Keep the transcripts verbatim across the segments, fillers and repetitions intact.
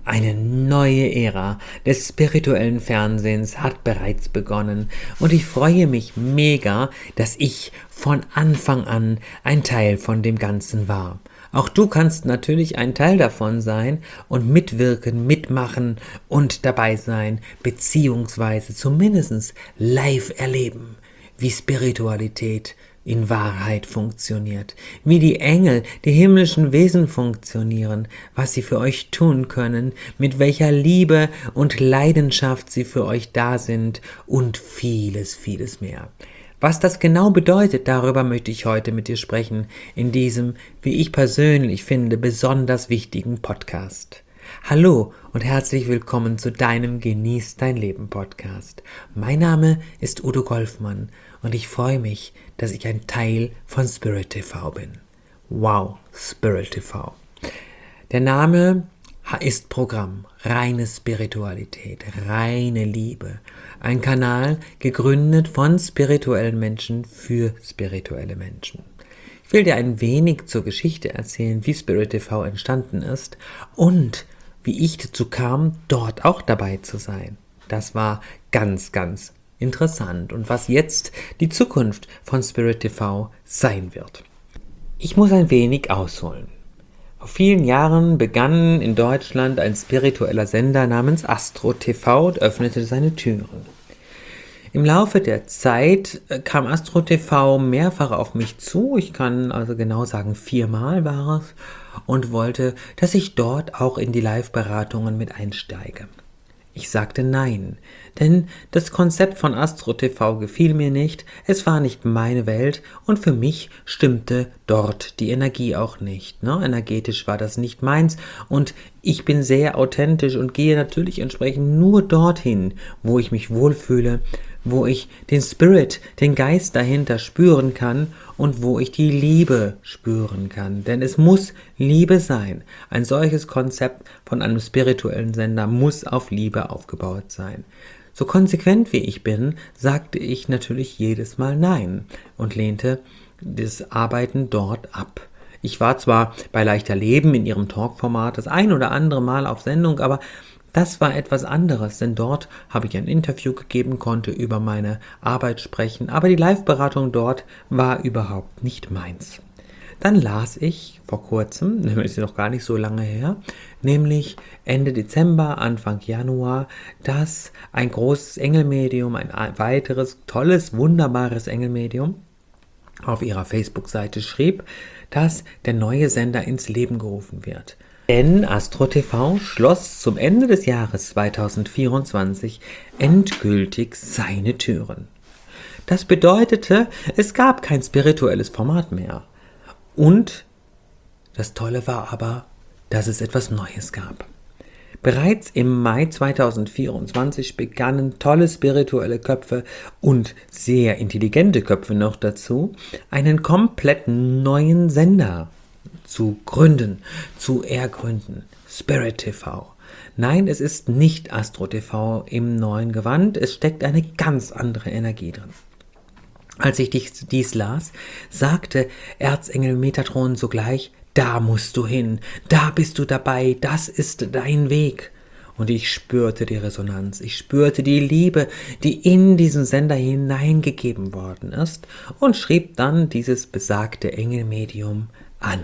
Eine neue Ära des spirituellen Fernsehens hat bereits begonnen und ich freue mich mega, dass ich von Anfang an ein Teil von dem Ganzen war. Auch du kannst natürlich ein Teil davon sein und mitwirken, mitmachen und dabei sein, beziehungsweise zumindest live erleben, wie Spiritualität in Wahrheit funktioniert, wie die Engel, die himmlischen Wesen funktionieren, was sie für euch tun können, mit welcher Liebe und Leidenschaft sie für euch da sind und vieles, vieles mehr. Was das genau bedeutet, darüber möchte ich heute mit dir sprechen, in diesem, wie ich persönlich finde, besonders wichtigen Podcast. Hallo und herzlich willkommen zu deinem Genieß dein Leben Podcast. Mein Name ist Udo Golfmann und ich freue mich, dass ich ein Teil von Spirit T V bin. Wow, Spirit T V. Der Name ist Programm, reine Spiritualität, reine Liebe. Ein Kanal gegründet von spirituellen Menschen für spirituelle Menschen. Ich will dir ein wenig zur Geschichte erzählen, wie Spirit T V entstanden ist und wie ich dazu kam, dort auch dabei zu sein. Das war ganz, ganz interessant und was jetzt die Zukunft von Spirit T V sein wird. Ich muss ein wenig ausholen. Vor vielen Jahren begann in Deutschland ein spiritueller Sender namens Astro T V und öffnete seine Türen. Im Laufe der Zeit kam Astro T V mehrfach auf mich zu, ich kann also genau sagen, viermal war es, und wollte, dass ich dort auch in die Live-Beratungen mit einsteige. Ich sagte nein, denn das Konzept von Astro T V gefiel mir nicht, es war nicht meine Welt und für mich stimmte dort die Energie auch nicht. Ne? Energetisch war das nicht meins und ich bin sehr authentisch und gehe natürlich entsprechend nur dorthin, wo ich mich wohlfühle, wo ich den Spirit, den Geist dahinter spüren kann und wo ich die Liebe spüren kann. Denn es muss Liebe sein. Ein solches Konzept von einem spirituellen Sender muss auf Liebe aufgebaut sein. So konsequent wie ich bin, sagte ich natürlich jedes Mal Nein und lehnte das Arbeiten dort ab. Ich war zwar bei Leichter Leben in ihrem Talkformat das ein oder andere Mal auf Sendung, aber das war etwas anderes, denn dort habe ich ein Interview gegeben, konnte über meine Arbeit sprechen, aber die Live-Beratung dort war überhaupt nicht meins. Dann las ich vor kurzem, das ist noch gar nicht so lange her, nämlich Ende Dezember, Anfang Januar, dass ein großes Engelmedium, ein weiteres, tolles, wunderbares Engelmedium auf ihrer Facebook-Seite schrieb, dass der neue Sender ins Leben gerufen wird. Denn Astro T V schloss zum Ende des Jahres zweitausendvierundzwanzig endgültig seine Türen. Das bedeutete, es gab kein spirituelles Format mehr. Und das Tolle war aber, dass es etwas Neues gab. Bereits im Mai zweitausendvierundzwanzig begannen tolle spirituelle Köpfe und sehr intelligente Köpfe noch dazu, einen komplett neuen Sender zu gründen, zu ergründen. Spirit T V. Nein, es ist nicht Astro T V im neuen Gewand, es steckt eine ganz andere Energie drin. Als ich dies, dies las, sagte Erzengel Metatron sogleich, da musst du hin, da bist du dabei, das ist dein Weg. Und ich spürte die Resonanz, ich spürte die Liebe, die in diesen Sender hineingegeben worden ist und schrieb dann dieses besagte Engelmedium an.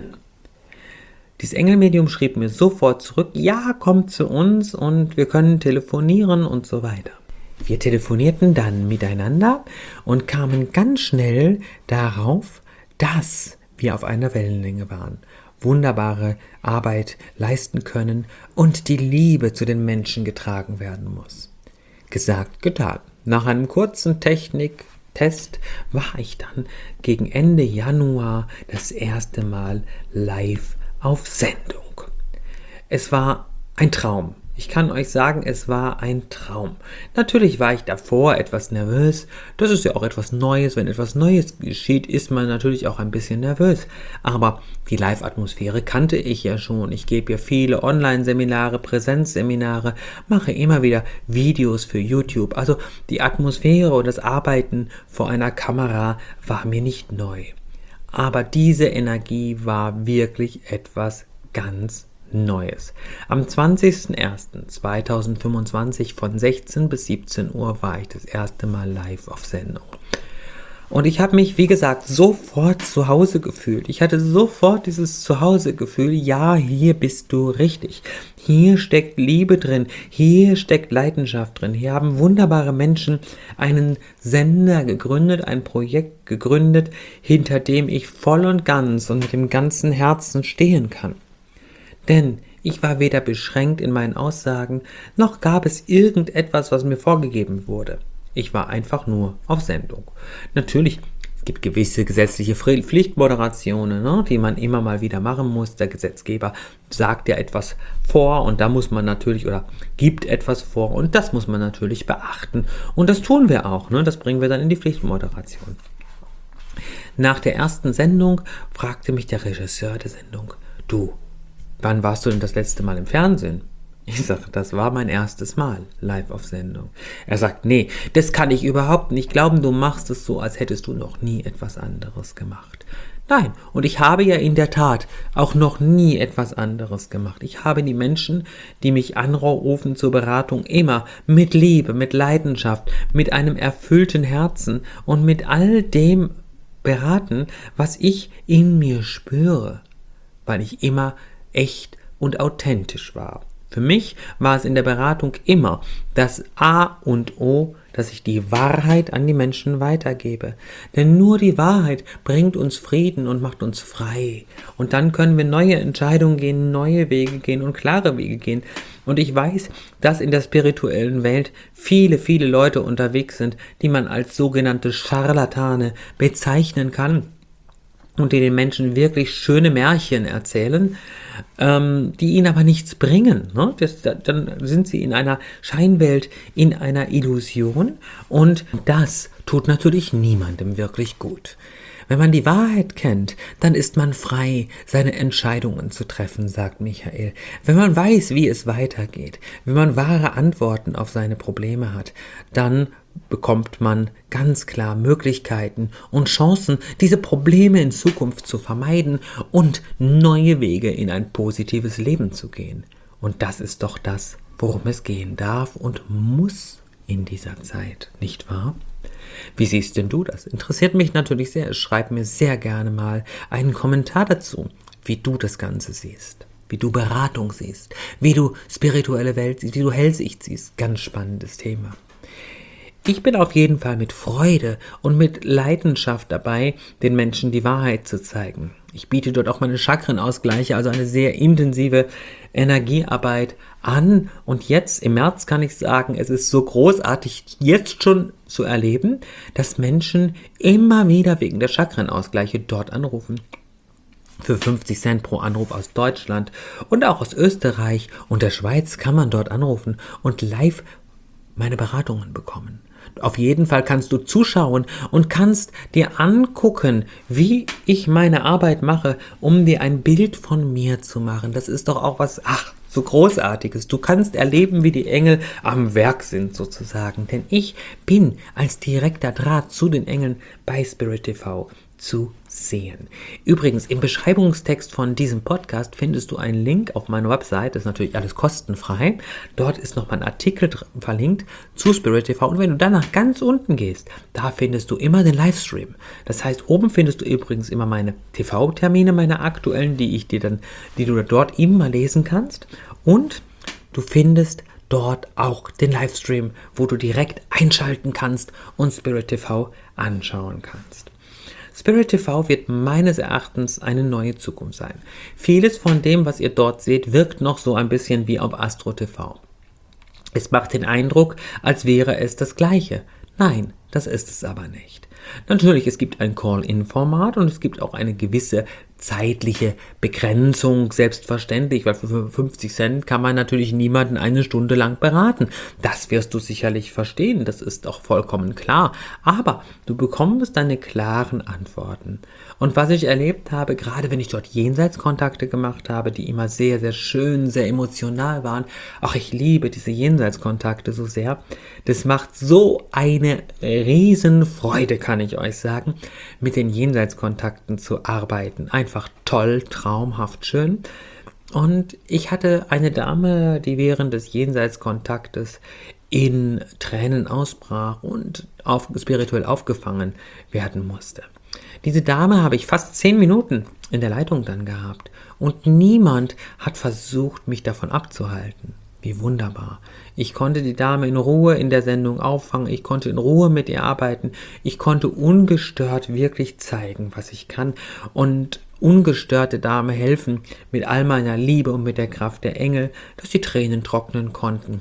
Dieses Engelmedium schrieb mir sofort zurück, ja, komm zu uns und wir können telefonieren und so weiter. Wir telefonierten dann miteinander und kamen ganz schnell darauf, dass wir auf einer Wellenlänge waren, wunderbare Arbeit leisten können und die Liebe zu den Menschen getragen werden muss. Gesagt, getan. Nach einem kurzen Techniktest war ich dann gegen Ende Januar das erste Mal live auf Sendung. Es war ein Traum. Ich kann euch sagen, es war ein Traum. Natürlich war ich davor etwas nervös. Das ist ja auch etwas Neues. Wenn etwas Neues geschieht, ist man natürlich auch ein bisschen nervös. Aber die Live-Atmosphäre kannte ich ja schon. Ich gebe ja viele Online-Seminare, Präsenzseminare, mache immer wieder Videos für YouTube. Also die Atmosphäre und das Arbeiten vor einer Kamera war mir nicht neu. Aber diese Energie war wirklich etwas ganz Neues. Am zwanzigsten ersten zweitausendfünfundzwanzig von sechzehn bis siebzehn Uhr war ich das erste Mal live auf Sendung. Und ich habe mich, wie gesagt, sofort zu Hause gefühlt. Ich hatte sofort dieses Zuhause-Gefühl, ja, hier bist du richtig. Hier steckt Liebe drin, hier steckt Leidenschaft drin. Hier haben wunderbare Menschen einen Sender gegründet, ein Projekt gegründet, hinter dem ich voll und ganz und mit dem ganzen Herzen stehen kann. Denn ich war weder beschränkt in meinen Aussagen, noch gab es irgendetwas, was mir vorgegeben wurde. Ich war einfach nur auf Sendung. Natürlich, es gibt gewisse gesetzliche Pflichtmoderationen, ne, die man immer mal wieder machen muss. Der Gesetzgeber sagt ja etwas vor und da muss man natürlich, oder gibt etwas vor und das muss man natürlich beachten. Und das tun wir auch, ne, das bringen wir dann in die Pflichtmoderation. Nach der ersten Sendung fragte mich der Regisseur der Sendung, du, wann warst du denn das letzte Mal im Fernsehen? Ich sage, das war mein erstes Mal live auf Sendung. Er sagt, nee, das kann ich überhaupt nicht glauben, du machst es so, als hättest du noch nie etwas anderes gemacht. Nein, und ich habe ja in der Tat auch noch nie etwas anderes gemacht. Ich habe die Menschen, die mich anrufen zur Beratung, immer mit Liebe, mit Leidenschaft, mit einem erfüllten Herzen und mit all dem beraten, was ich in mir spüre, weil ich immer echt und authentisch war. Für mich war es in der Beratung immer das A und O, dass ich die Wahrheit an die Menschen weitergebe. Denn nur die Wahrheit bringt uns Frieden und macht uns frei. Und dann können wir neue Entscheidungen gehen, neue Wege gehen und klare Wege gehen. Und ich weiß, dass in der spirituellen Welt viele, viele Leute unterwegs sind, die man als sogenannte Scharlatane bezeichnen kann. Und die den Menschen wirklich schöne Märchen erzählen, ähm, die ihnen aber nichts bringen. Ne? Das, dann sind sie in einer Scheinwelt, in einer Illusion und das tut natürlich niemandem wirklich gut. Wenn man die Wahrheit kennt, dann ist man frei, seine Entscheidungen zu treffen, sagt Michael. Wenn man weiß, wie es weitergeht, wenn man wahre Antworten auf seine Probleme hat, dann bekommt man ganz klar Möglichkeiten und Chancen, diese Probleme in Zukunft zu vermeiden und neue Wege in ein positives Leben zu gehen. Und das ist doch das, worum es gehen darf und muss in dieser Zeit, nicht wahr? Wie siehst denn du das? Interessiert mich natürlich sehr. Schreib mir sehr gerne mal einen Kommentar dazu, wie du das Ganze siehst, wie du Beratung siehst, wie du spirituelle Welt siehst, wie du Hellsicht siehst. Ganz spannendes Thema. Ich bin auf jeden Fall mit Freude und mit Leidenschaft dabei, den Menschen die Wahrheit zu zeigen. Ich biete dort auch meine Chakrenausgleiche, also eine sehr intensive Energiearbeit an. Und jetzt im März kann ich sagen, es ist so großartig jetzt schon zu erleben, dass Menschen immer wieder wegen der Chakrenausgleiche dort anrufen. Für fünfzig Cent pro Anruf aus Deutschland und auch aus Österreich und der Schweiz kann man dort anrufen und live meine Beratungen bekommen. Auf jeden Fall kannst du zuschauen und kannst dir angucken, wie ich meine Arbeit mache, um dir ein Bild von mir zu machen. Das ist doch auch was, ach, so Großartiges. Du kannst erleben, wie die Engel am Werk sind sozusagen. Denn ich bin als direkter Draht zu den Engeln bei Spirit T V zu sehen. Übrigens, im Beschreibungstext von diesem Podcast findest du einen Link auf meine Website, das ist natürlich alles kostenfrei. Dort ist noch mal ein Artikel verlinkt zu Spirit T V und wenn du dann nach ganz unten gehst, da findest du immer den Livestream. Das heißt, oben findest du übrigens immer meine T V-Termine, meine aktuellen, die ich dir dann, die du dort immer lesen kannst und du findest dort auch den Livestream, wo du direkt einschalten kannst und Spirit T V anschauen kannst. Spirit T V wird meines Erachtens eine neue Zukunft sein. Vieles von dem, was ihr dort seht, wirkt noch so ein bisschen wie auf Astro T V. Es macht den Eindruck, als wäre es das Gleiche. Nein, das ist es aber nicht. Natürlich, es gibt ein Call-In-Format und es gibt auch eine gewisse zeitliche Begrenzung, selbstverständlich, weil für fünfzig Cent kann man natürlich niemanden eine Stunde lang beraten. Das wirst du sicherlich verstehen, das ist auch vollkommen klar. Aber du bekommst deine klaren Antworten. Und was ich erlebt habe, gerade wenn ich dort Jenseitskontakte gemacht habe, die immer sehr, sehr schön, sehr emotional waren, ach, ich liebe diese Jenseitskontakte so sehr, das macht so eine Riesenfreude, kann ich euch sagen, mit den Jenseitskontakten zu arbeiten. Einfach toll, traumhaft schön. Und ich hatte eine Dame, die während des Jenseitskontaktes in Tränen ausbrach und auf, spirituell aufgefangen werden musste. Diese Dame habe ich fast zehn Minuten in der Leitung dann gehabt und niemand hat versucht, mich davon abzuhalten. Wie wunderbar. Ich konnte die Dame in Ruhe in der Sendung auffangen, ich konnte in Ruhe mit ihr arbeiten, ich konnte ungestört wirklich zeigen, was ich kann und ungestörte Dame helfen mit all meiner Liebe und mit der Kraft der Engel, dass die Tränen trocknen konnten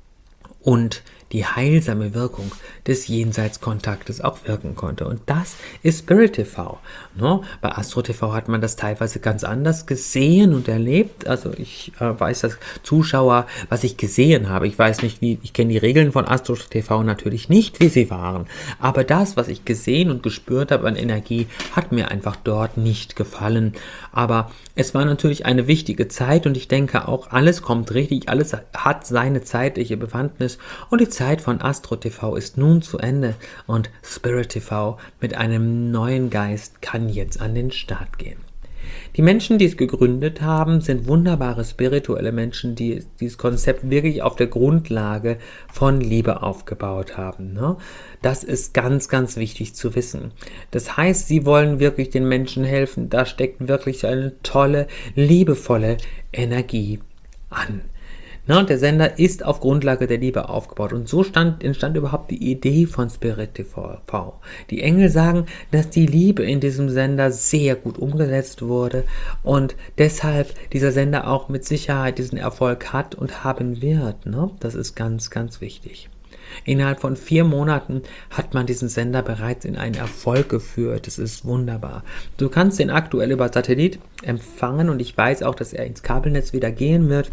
und die heilsame Wirkung des Jenseitskontaktes auch wirken konnte. Und das ist Spirit T V. Ne? Bei Astro T V hat man das teilweise ganz anders gesehen und erlebt. Also ich äh, weiß als Zuschauer, was ich gesehen habe. Ich weiß nicht, wie, ich kenne die Regeln von Astro T V natürlich nicht, wie sie waren. Aber das, was ich gesehen und gespürt habe an Energie, hat mir einfach dort nicht gefallen. Aber es war natürlich eine wichtige Zeit und ich denke auch, alles kommt richtig, alles hat seine zeitliche Bewandtnis und die Zeit von Astro T V ist nun zu Ende und Spirit T V mit einem neuen Geist kann jetzt an den Start gehen. Die Menschen, die es gegründet haben, sind wunderbare spirituelle Menschen, die dieses Konzept wirklich auf der Grundlage von Liebe aufgebaut haben. Ne? Das ist ganz, ganz wichtig zu wissen. Das heißt, sie wollen wirklich den Menschen helfen. Da steckt wirklich eine tolle, liebevolle Energie an. Na, der Sender ist auf Grundlage der Liebe aufgebaut und so stand, entstand überhaupt die Idee von Spirit T V. Die Engel sagen, dass die Liebe in diesem Sender sehr gut umgesetzt wurde und deshalb dieser Sender auch mit Sicherheit diesen Erfolg hat und haben wird. Ne? Das ist ganz, ganz wichtig. Innerhalb von vier Monaten hat man diesen Sender bereits in einen Erfolg geführt. Das ist wunderbar. Du kannst ihn aktuell über Satellit empfangen und ich weiß auch, dass er ins Kabelnetz wieder gehen wird.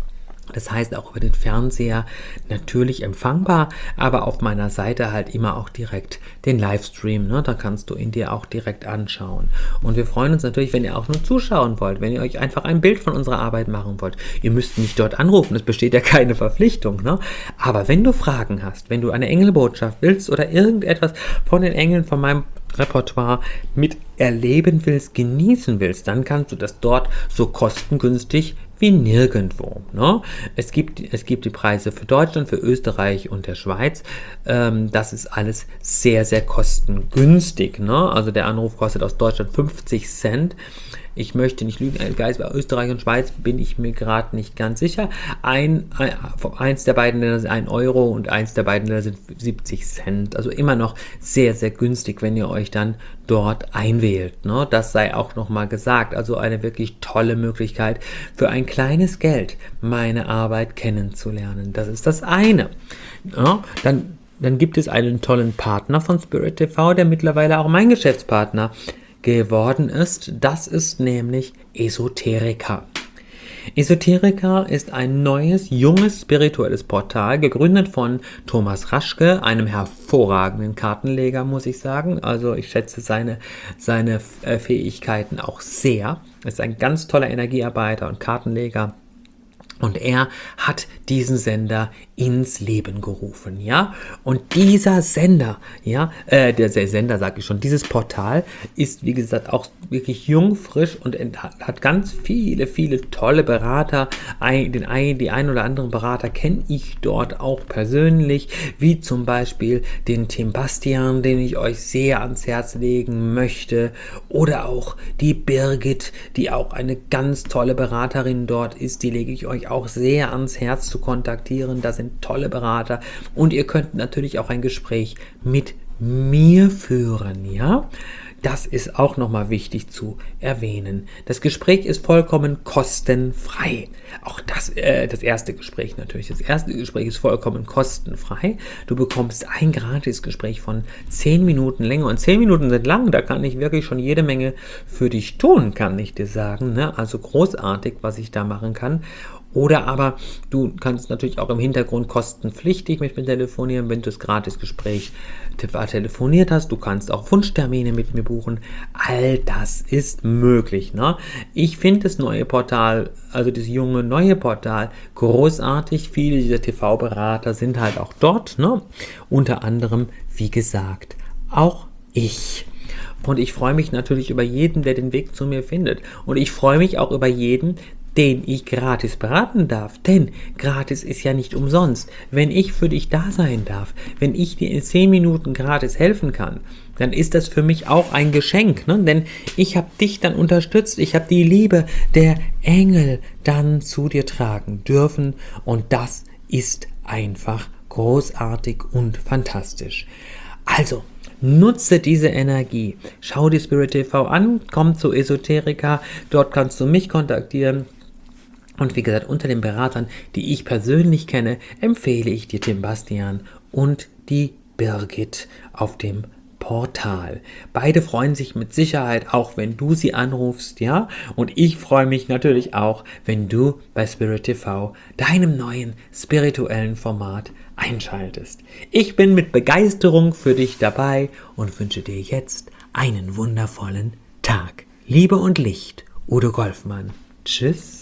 Das heißt auch über den Fernseher natürlich empfangbar, aber auf meiner Seite halt immer auch direkt den Livestream, ne? Da kannst du ihn dir auch direkt anschauen. Und wir freuen uns natürlich, wenn ihr auch nur zuschauen wollt, wenn ihr euch einfach ein Bild von unserer Arbeit machen wollt. Ihr müsst nicht dort anrufen, es besteht ja keine Verpflichtung, ne? Aber wenn du Fragen hast, wenn du eine Engelbotschaft willst oder irgendetwas von den Engeln, von meinem Repertoire mit erleben willst, genießen willst, dann kannst du das dort so kostengünstig wie nirgendwo. Ne? Es gibt, es gibt die Preise für Deutschland, für Österreich und der Schweiz. Ähm, das ist alles sehr, sehr kostengünstig. Ne? Also der Anruf kostet aus Deutschland fünfzig Cent. Ich möchte nicht lügen, bei Österreich und Schweiz bin ich mir gerade nicht ganz sicher. Ein, ein, eins der beiden Länder sind ein Euro und eins der beiden Länder sind siebzig Cent. Also immer noch sehr, sehr günstig, wenn ihr euch dann dort einwählt. Ne? Das sei auch nochmal gesagt. Also eine wirklich tolle Möglichkeit für ein kleines Geld meine Arbeit kennenzulernen. Das ist das eine. Ja, dann, dann gibt es einen tollen Partner von Spirit T V, der mittlerweile auch mein Geschäftspartner geworden ist. Das ist nämlich Esoterica. Esoterica ist ein neues, junges, spirituelles Portal, gegründet von Thomas Raschke, einem hervorragenden Kartenleger, muss ich sagen. Also ich schätze seine, seine Fähigkeiten auch sehr. Er ist ein ganz toller Energiearbeiter und Kartenleger. Und er hat diesen Sender ins Leben gerufen, ja. Und dieser Sender, ja, äh, der, der Sender, sage ich schon, dieses Portal ist, wie gesagt, auch wirklich jung, frisch und hat ganz viele, viele tolle Berater. Ein, den ein, die ein oder anderen Berater kenne ich dort auch persönlich, wie zum Beispiel den Tim Bastian, den ich euch sehr ans Herz legen möchte, oder auch die Birgit, die auch eine ganz tolle Beraterin dort ist, die lege ich euch auch sehr ans Herz zu kontaktieren. Da sind tolle Berater und ihr könnt natürlich auch ein Gespräch mit mir führen, ja? Das ist auch nochmal wichtig zu erwähnen. Das Gespräch ist vollkommen kostenfrei. Auch das, äh, das erste Gespräch natürlich. Das erste Gespräch ist vollkommen kostenfrei. Du bekommst ein gratis Gespräch von zehn Minuten Länge. Und zehn Minuten sind lang. Da kann ich wirklich schon jede Menge für dich tun, kann ich dir sagen. Ne? Also großartig, was ich da machen kann. Oder aber du kannst natürlich auch im Hintergrund kostenpflichtig mit mir telefonieren, wenn du das Gratis-Gespräch telefoniert hast. Du kannst auch Wunschtermine mit mir buchen. All das ist möglich. Ne? Ich finde das neue Portal, also das junge neue Portal, großartig. Viele dieser T V-Berater sind halt auch dort. Ne? Unter anderem, wie gesagt, auch ich. Und ich freue mich natürlich über jeden, der den Weg zu mir findet. Und ich freue mich auch über jeden, den ich gratis beraten darf. Denn gratis ist ja nicht umsonst. Wenn ich für dich da sein darf, wenn ich dir in zehn Minuten gratis helfen kann, dann ist das für mich auch ein Geschenk. Ne? Denn ich habe dich dann unterstützt. Ich habe die Liebe der Engel dann zu dir tragen dürfen. Und das ist einfach großartig und fantastisch. Also, nutze diese Energie. Schau die Spirit T V an, komm zu Esoterica, dort kannst du mich kontaktieren. Und wie gesagt, unter den Beratern, die ich persönlich kenne, empfehle ich dir Tim Bastian und die Birgit auf dem Portal. Beide freuen sich mit Sicherheit auch, wenn du sie anrufst, ja? Und ich freue mich natürlich auch, wenn du bei Spirit T V, deinem neuen spirituellen Format, einschaltest. Ich bin mit Begeisterung für dich dabei und wünsche dir jetzt einen wundervollen Tag. Liebe und Licht, Udo Golfmann. Tschüss.